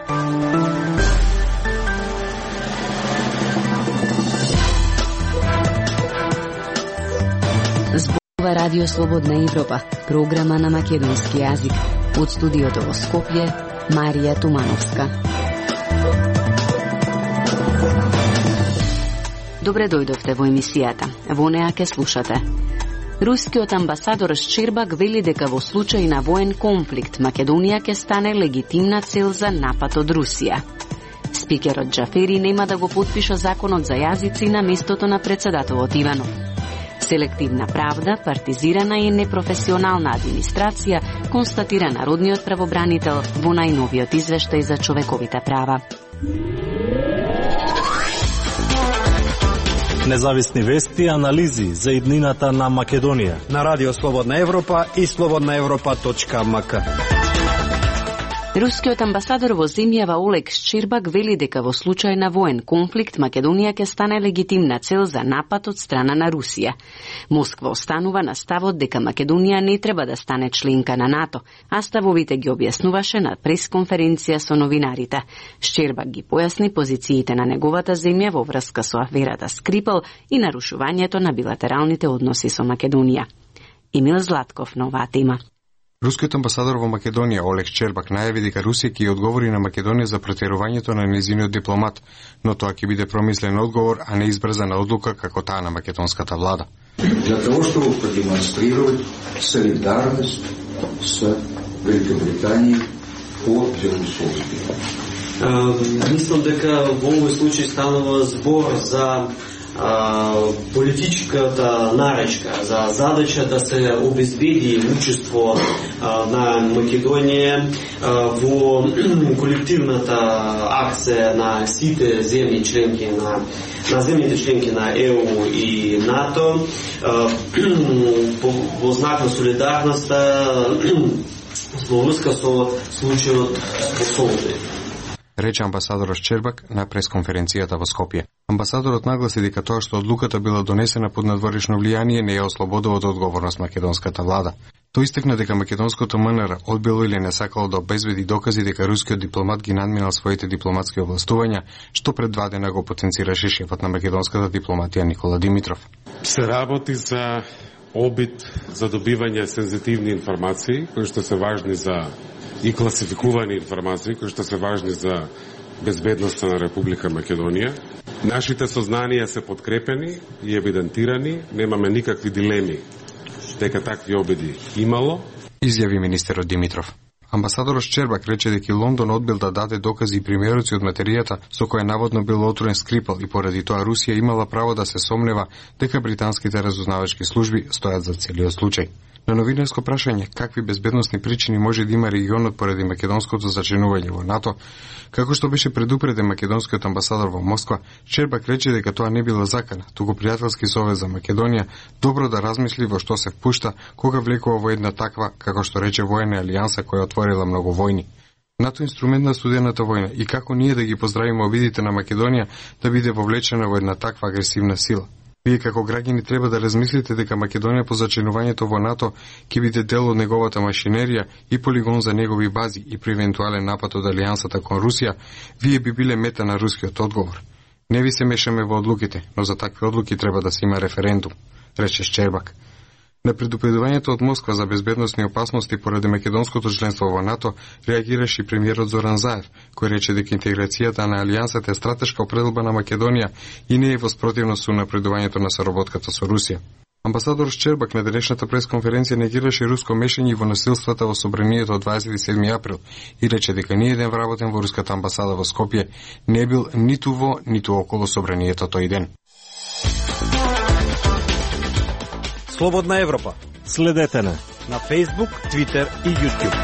Радио Слободна Европа, програма на македонски јазик. Од студиото во Скопје, Марија Тумановска. Добре дојдовте во емисијата. Во неа ке слушате. Рускиот амбасадор Щербак вели дека во случај на воен конфликт Македонија ќе стане легитимна цел за напад од Русија. Спикерот Џафери нема да го потпиша законот за јазици на местото на председателот Иванов. Селективна правда, партизирана и непрофесионална администрација, констатира народниот правобранител во најновиот извештај за човековите права. Независни вести и анализи за иднината на Македонија на Радио Слободна Европа и slobodnaevropa.mk. Рускиот амбасадор во земјава Олег Щербак вели дека во случај на воен конфликт Македонија ќе стане легитимна цел за напад од страна на Русија. Москва останува на ставот дека Македонија не треба да стане членка на НАТО, а ставовите ги објаснуваше на пресконференција со новинарите. Щербак ги појасни позициите на неговата земја во врска со аферата Скрипал и нарушувањето на билатералните односи со Македонија. Емил Златков на оваа тема. Рускиот амбасадор во Македонија Олег Щербак најави дека Русија ќе одговори на Македонија за претерувањето на нејзиниот дипломат, но тоа ќе биде промислен одговор, а не избрзана одлука како таа на македонската влада. Для того, чтобы продемонстрировать солидарность с Великобританией по делосообществу. Мислам дека во овој случај станува збор за политичката наречка, за задача да се обезбеди учество на Македонија во колективната акција на сите земји членки на земјите членки на ЕУ и НАТО во знак на солидарност во врска со случајот во Солуди. Рече амбасадорот Щербак на пресконференцијата во Скопје. Амбасадорот нагласи дека тоа што одлуката била донесена под надворешно влијание не ја ослободува од одговорност македонската влада. Тој истакна дека македонското МНР одбило или не сакало да обезбеди докази дека рускиот дипломат ги надминал своите дипломатски овластувања, што пред 2 дена го потенцираше шефот на македонската дипломатија Никола Димитров. Се работи за обид за добивање сензитивни информации, кои што се важни за и класификувани информации, кои што се важни за безбедноста на Република Македонија. Нашите сознанија се подкрепени и евидентирани, немаме никакви дилеми дека такви обиди имало, изјави министерот Димитров. Амбасадорот Щербак рече дека Лондон одбил да даде докази и примероци од материјата со која наводно бил отворен Скрипал и поради тоа Русија имала право да се сомнева дека британските разузнавачки служби стојат за целиот случај. На новинарско прашање какви безбедносни причини може да има регионот поради македонското зачленување во НАТО, како што беше предупреден македонскиот амбасадор во Москва, Щербак рече дека тоа не била закана, туку пријателски совет за Македонија добро да размисли во што се впушта кога влекува во една таква, како што рече, воена алијанса која отворила многу војни. НАТО инструмент на студената војна и како ние да ги поздравиме обидите на Македонија да биде вовлечена во една таква агресивна сила. Вие како граѓани треба да размислите дека Македонија по зачленувањето во НАТО ќе биде дел од неговата машинерија и полигон за негови бази и при евентуален напад од алијансата кон Русија, вие би биле мета на рускиот одговор. Не ви се мешаме во одлуките, но за такви одлуки треба да се има референдум, рече Щербак. На предупредувањето од Москва за безбедносни опасности поради македонското членство во НАТО реагираше и премиерот Зоран Заев, кој рече дека интеграцијата на алијансата е стратешка определба на Македонија и не е во спротивност со напредувањето на соработката со Русија. Амбасадор Щербак на денешната пресконференција негираше руско мешање во насилствата во собранието од 27 април и рече дека ниеден вработен во руската амбасада во Скопје не бил ниту во, ниту околу собранието тој ден. Слободна Европа. Следете на Facebook, Twitter и YouTube.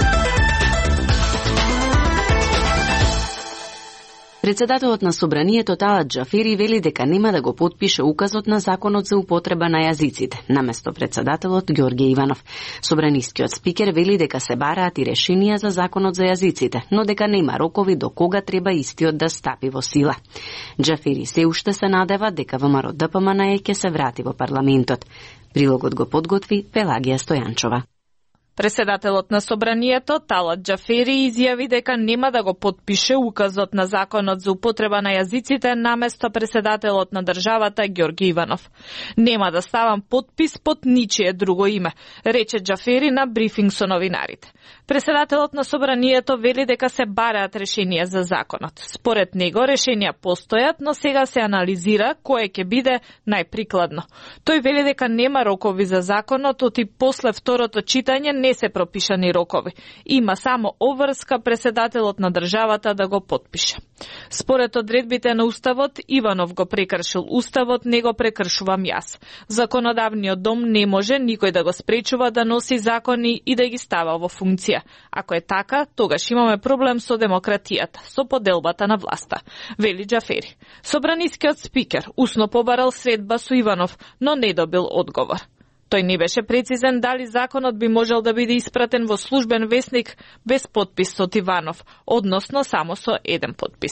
Председателот на собранието Талат Џафери вели дека нема да го потпише указот на законот за употреба на јазиците, наместо председателот Ѓорѓе Иванов. Собранискиот спикер вели дека се бараат и решенија за законот за јазиците, но дека нема рокови до кога треба истиот да стапи во сила. Џафери се уште се надева дека ВМРО ДПМН ќе се врати во парламентот. Прилогот го подготви Пелагија Стојанчова. Преседателот на Собранието, Талат Џафери, изјави дека нема да го потпише указот на Законот за употреба на јазиците наместо преседателот на државата Ѓорги Иванов. Нема да ставам потпис под ничие друго име, рече Џафери на брифинг со новинарите. Преседателот на Собранието вели дека се бараат решенија за законот. Според него решенија постојат, но сега се анализира кое ќе биде најприкладно. Тој вели дека нема рокови за законот, оти после второто читање не се пропишани рокови. Има само обврска преседателот на државата да го потпише. Според одредбите на Уставот, Иванов го прекршил Уставот, не го прекршувам јас. Законодавниот дом не може никој да го спречува да носи закони и да ги става во функција. Ако е така, тогаш имаме проблем со демократијата, со поделбата на власта, вели Џафери. Собранискиот спикер усно побарал средба со Иванов, но не добил одговор. Тој не беше прецизен дали законот би можел да биде испратен во службен весник без подпис од Иванов, односно само со еден подпис.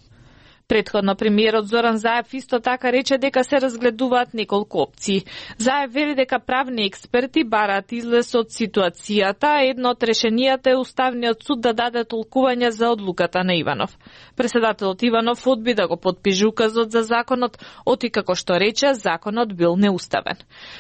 Претходно премиерот Зоран Заев исто така рече дека се разгледуваат неколку опции. Заев вели дека правни експерти бараат излез од ситуацијата, а едно од решенијата е Уставниот суд да даде толкување за одлуката на Иванов. Преседателот Иванов одби да го потпише указот за законот, оти како што рече, законот бил неуставен.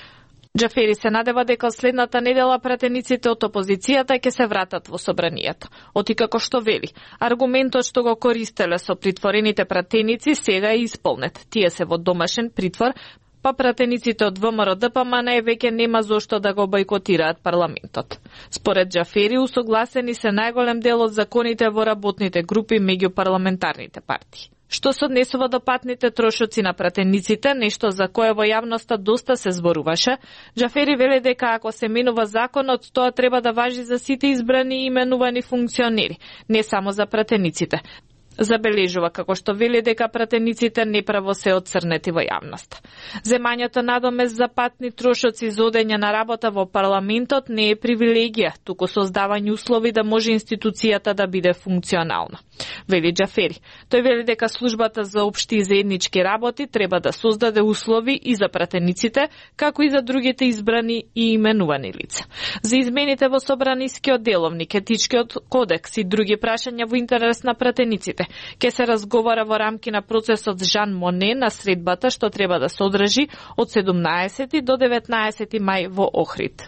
Џафери се надева дека од следната недела пратениците од опозицијата ќе се вратат во Собранието. Оти како што вели, аргументот што го користеле со притворените пратеници сега е исполнет. Тие се во домашен притвор, па пратениците од ВМРО ДПМН веќе нема зошто да го бойкотираат парламентот. Според Џафери, усогласени се најголем дел од законите во работните групи меѓу парламентарните партии. Што се однесува до патните трошоци на пратениците, нешто за кое во јавноста доста се зборуваше, Џафери вели дека ако се менува законот, тоа треба да важи за сите избрани и именувани функционери, не само за пратениците. Забележува како што вели дека пратениците неправо се отцрнети во јавност. Земањето надомест за патни трошоци за одење на работа во парламентот не е привилегија, туку создавање услови да може институцијата да биде функционална, вели Џафери. Тој вели дека службата за општи и заеднички работи треба да создаде услови и за пратениците, како и за другите избрани и именувани лица. За измените во Собранискиот деловник, етичкиот кодекс и други прашања во интерес на пратениците ке се разговара во рамки на процесот Жан Моне на средбата што треба да се одржи од 17 до 19 мај во Охрид.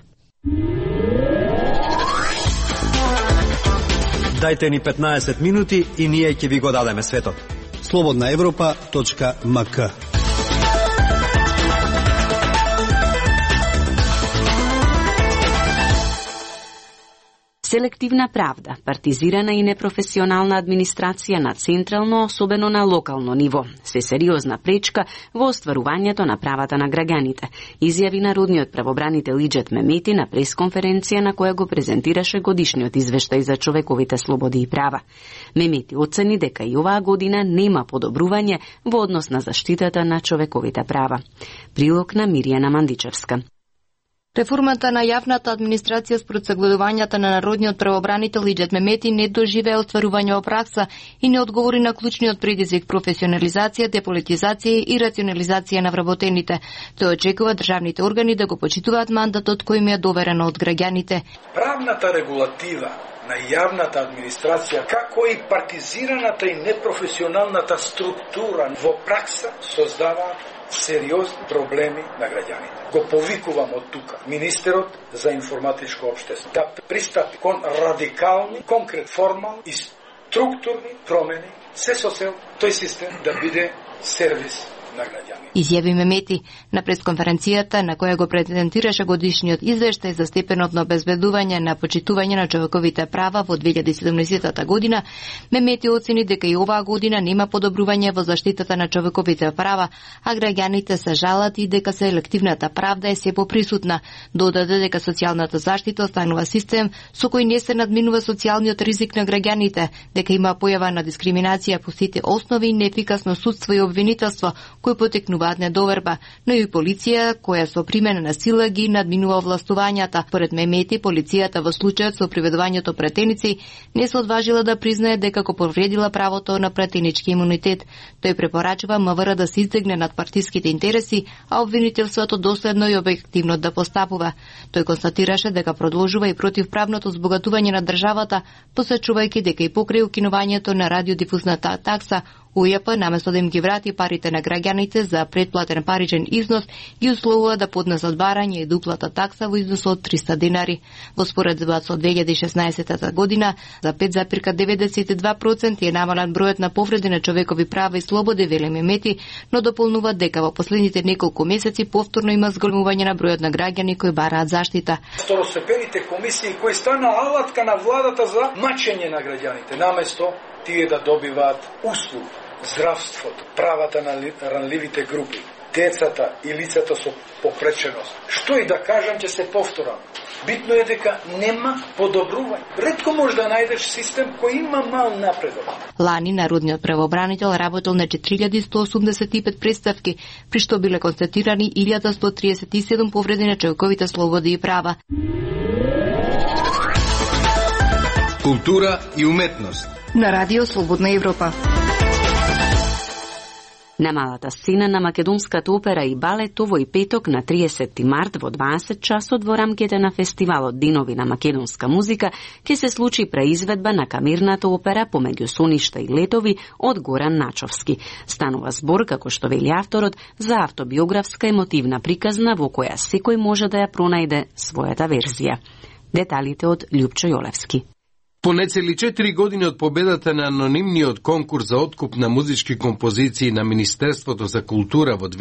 Дајте ни 15 минути и ние ќе ви го дадеме светот. slobodnaevropa.mk. Селективна правда, партизирана и непрофесионална администрација на централно, особено на локално ниво, се сериозна пречка во остварувањето на правата на граѓаните, изјави народниот правобранител Иџет Мемети на пресконференција на која го презентираше годишниот извештај за човековите слободи и права. Мемети оцени дека и оваа година нема подобрување во однос на заштитата на човековите права. Прилог на Миријана Мандичевска. Реформата на јавната администрација според сагледувањата на народниот правобранител Иџет Мемети не доживеа остварување во пракса и не одговори на клучниот предизвик професионализација, деполитизација и рационализација на вработените. Тој очекува државните органи да го почитуваат мандатот кој им е доверено од граѓаните. Правната регулатива на јавната администрација, како и партизираната и непрофесионалната структура во пракса создава сериозни проблеми на граѓаните. Го повикувам од тука министерот за информатичко општество да пристапи кон радикални, конкрет, формални и структурни промени, се со цел тој систем да биде сервис на граѓаните. Изјави Мемети на пресконференцијата на која го презентираше годишниот извештај за степенот на обезбедување на почитување на човековите права во 2017 година. Мемети оцени дека и оваа година нема подобрување во заштитата на човековите права, а граѓаните се жалат и дека селективната правда е се поприсутна. Додаде дека социјалната заштита останува систем со кој не се надминува социјалниот ризик на граѓаните, дека има појава на дискриминација по сите основи и неефикасно судство и обвинителство, кои потекнуваат недоверба, но и полиција која со примена на сила ги надминува властувањата. Поред Мемети, полицијата во случајот со приведувањето претеници не се одважила да признае дека го повредила правото на претенички имунитет. Тој препорачува МВР да се издигне над партиските интереси, а обвинителството доследно и објективно да постапува. Тој констатираше дека продолжува и противправното збогатување на државата, посечувајќи дека и покрај укинувањето на радиодифузната такса, УЈП, наместо да им ги врати парите на граѓаните за предплатен паричен износ, ги условува да поднесат барање и дуплата такса во износ од 300 денари. Во споредба со 2016 година, за 5,92% е намален бројот на повреди на човекови права и слободи, вели Мемети, но дополнува дека во последните неколку месеци повторно има зголемување на бројот на граѓани кои бараат заштита. Второстепените комисии кои стана алатка на владата за мачење на граѓаните, наместо тие да добиваат услуги, здравството, правата на ранливите групи, децата и лицата со попреченост. Што и да кажам, ќе се повторам. Битно е дека нема подобрување. Ретко може да најдеш систем кој има мал напредок. Лани народниот правобранител работел на 4185 представки, при што биле констатирани 1137 повреди на човековите слободи и права. Култура и уметност На Радио Слободна Европа. На малата сцена на македонската опера и балет овој петок на 30 март во 20 часот во рамките на фестивалот Денови на македонска музика ќе се случи преизведба на камерната опера Помеѓу соништа и летови од Горан Начовски. Станува збор, како што вели авторот, за автобиографска емотивна приказна во која секој може да ја пронајде својата верзија. Деталите од Љупчо Јолевски. По нецели 4 години од победата на анонимниот конкурс за откуп на музички композиции на Министерството за култура во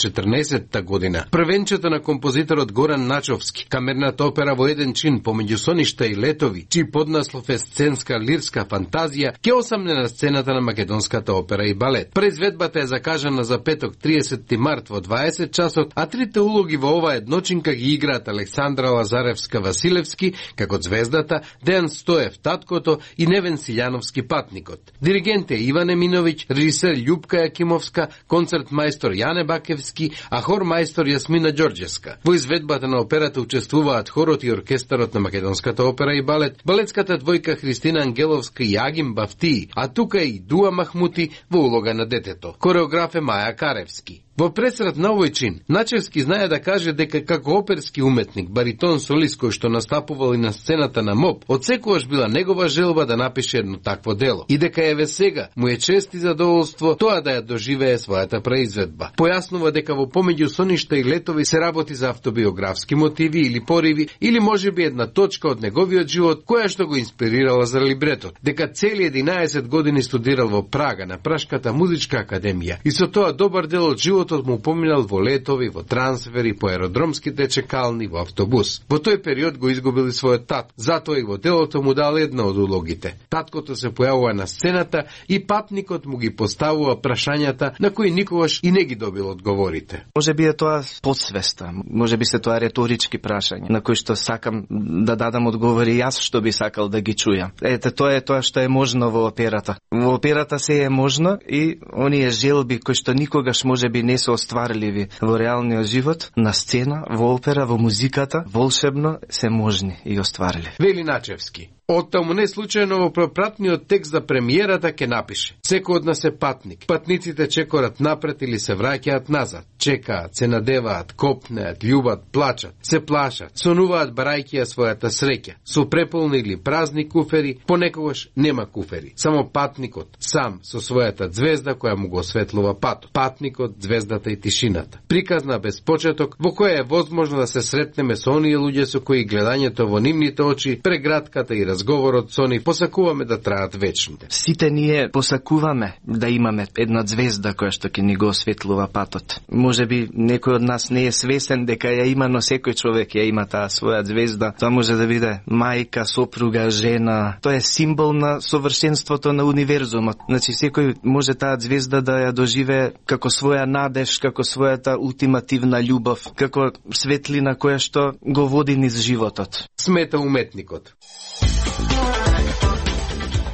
2014 година, првенчето на композиторот Горан Начовски, камерната опера во еден чин Помеѓу соништа и летови, чиј поднаслов е сценска лирска фантазија, ќе осамне на сцената на македонската опера и балет. Произведбата е закажана за петок 30 март во 20 часот, а трите улоги во оваа едночинка ги играат Александра Лазаревска-Василевски како звездата, Дејан Стоев таткото и Невен Силјановски патникот. Диригент е Иван Еминовиќ, режисер Љупка Јакимовска, концерт мајстор Јане Бакевски, а хор мајстор Јасмина Ѓорѓевска. Во изведбата на операта учествуваат хорот и оркестарот на македонската опера и балет, балетската двојка Христина Ангеловска и Агим Бафтии, а тука и Дуа Махмути во улога на детето. Хореограф е Маја Каревски. Во пресрет на овој чин, Начевски знае да каже дека како оперски уметник, баритон солист кој што настапувал и на сцената на МОП, одсекогаш била негова желба да напише едно такво дело. И дека еве сега му е чест и задоволство тоа да ја доживее својата преизведба. Појаснува дека во Помеѓу соништа и летови се работи за автобиографски мотиви или пориви, или можеби една точка од неговиот живот која што го инспирирала за либретот. Дека цели 11 години студирал во Прага на Прашката музичка академија и со тоа добар дел од животот му поминал во летови, во трансфери, по аеродромските чекални, во автобус. Во тој период го изгубил и својот тат, затоа и во делото му дал една од улогите. Таткото се појавува на сцената и патникот му ги поставува прашањата на кои никогаш и не ги добил одговорите. Може би е тоа подсвеста, може би се тоа реторички прашања, на кои што сакам да дадам одговори јас што би сакал да ги чујам. Ете, тоа е тоа што е можно во операта. Во операта се е можно и оние желби кои што никогаш може би не се остварливи во реалниот живот, на сцена, во опера, во музиката, волшебно се можни и остварливи. Вели Начевски. Оттаму не случајно во пропратниот текст за премиерата ке напише: секој од нас е патник. Патниците чекорат напред или се враќаат назад. Чекаат, се надеваат, копнеат, љубат, плачат, се плашат, сонуваат барајќи ја својата среќа. Со преполни или празни куфери, понекогаш нема куфери. Само патникот, сам, со својата звезда која му го осветлува патот. Патникот, звездата и тишината. Приказна без почеток, во која е возможно да се сретнеме со оние луѓе со кои гледањето во нивните очи, прегратката и разговорот со нив посакуваме да траат вечно. Сите ние посакуваме да имаме една звезда која што ќе ни го осветлува патот. Може би некој од нас не е свесен дека ја има, но секој човек ја има таа своја звезда. Тоа може да биде мајка, сопруга, жена. Тоа е символ на совршенството на универзумот. Значи секој може таа звезда да ја доживее како своја надеж, како својата ултимативна љубов, како светлина која што го води низ животот. Смета уметникот.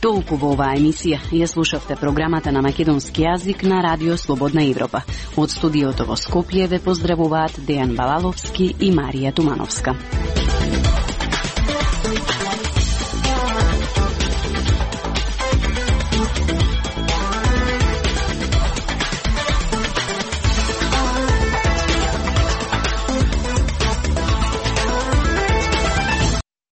Толку во оваа емисија. Ја слушавте програмата на македонски јазик на Радио Слободна Европа. Од студиото во Скопје ве поздравуваат Дејан Балаловски и Марија Тумановска.